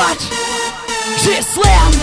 what? G-Slam.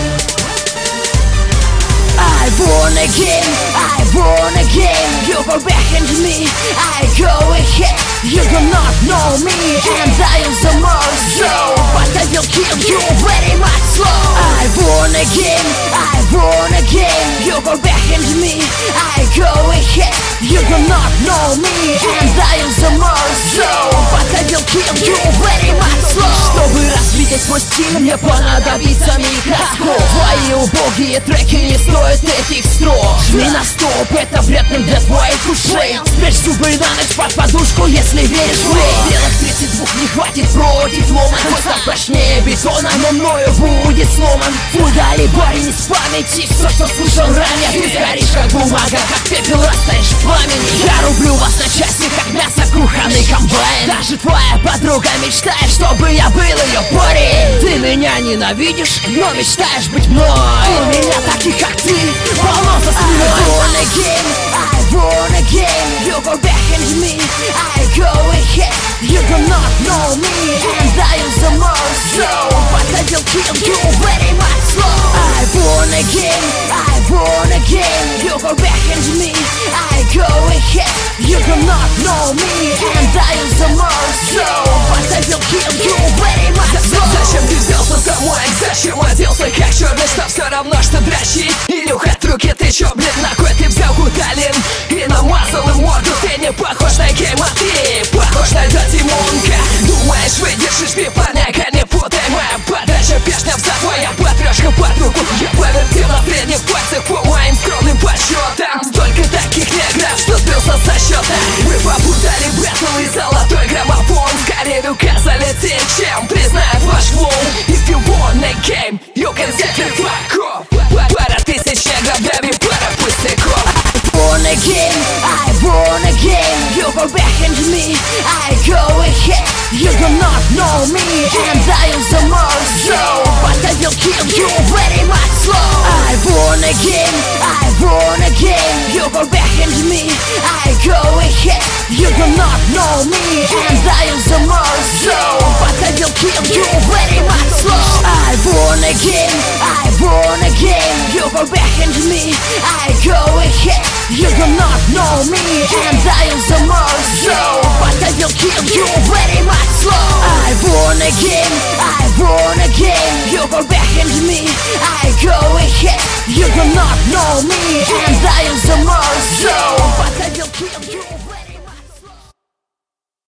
I won again, I won again. You go back into me, I go ahead. You do not know me, and I am the more so, but I will kill you very much slow. I won again, I won again. You go back into me, I go ahead. You do not know me, and I am the more so, but I will kill you very much slow. Чтобы развидеть свой стиль, мне понадобится микроскоп. Твои убогие треки не стоят этих строк. Жми на стоп, это вредно для твоих ушей. Спрячь зубы на ночь под подушку, если веришь в рей. Белых 32 не хватит против ломан. Твой став прочнее бетона, но мною будет сломан. Удали парень из памяти все, что слышал ранее. Ты сгоришь как бумага, как пепел растаешь в пламени. Я рублю вас на части, как мясо кухонный комбайн. Даже твоя подруга мечтает, чтобы я был ее парень. Ты меня ненавидишь, но мечтаешь быть мной. У меня таких, как ты, полно за спиной. I won again, I won again. You go back into me, I go ahead. You do not know me, and I am the more so, but I will kill you very much slow. I won again, I won again. You go back into me, I go ahead. You do not know me, and I am the more so, but I will kill you very much slow. Зачем ты взялся за мой экс? Зачем оделся как черный, что все равно, что дрочи? Илюха, от руки ты чё, блин, на кой ты взял гуталин? И намазал им морду, ты не похож на гейма, ты похож на Dirty Monka. Думаешь, выдержишь пипаняка, не путай, моя подача пешня в твоя потрешка под руку. Я повертел на средних пальцах по моим скромным подсчетам. Столько таких негров, что сбился со счета. Вы попутали бэтл и золотой граммофон. Скорее рука залетит, чем признает ваш флоу. If you want a game, you can set it fuck off. Пара тысяч негров, да и пара пустяков. Won again, I won again. You go back into me, I go ahead. You do not know me, and I am the more so, but I will kill you very much slow. I won again, I won again. You go back into me, I go ahead. You do not know me, and I am the more so, but I will kill you very much slow. I won again, I won again. You go back into me, I go ahead. You do not know me, and I am the more so, but I will kill you very much slow. I won again, I won again. You go back into me, I go ahead. You do not know me, and I am the more so,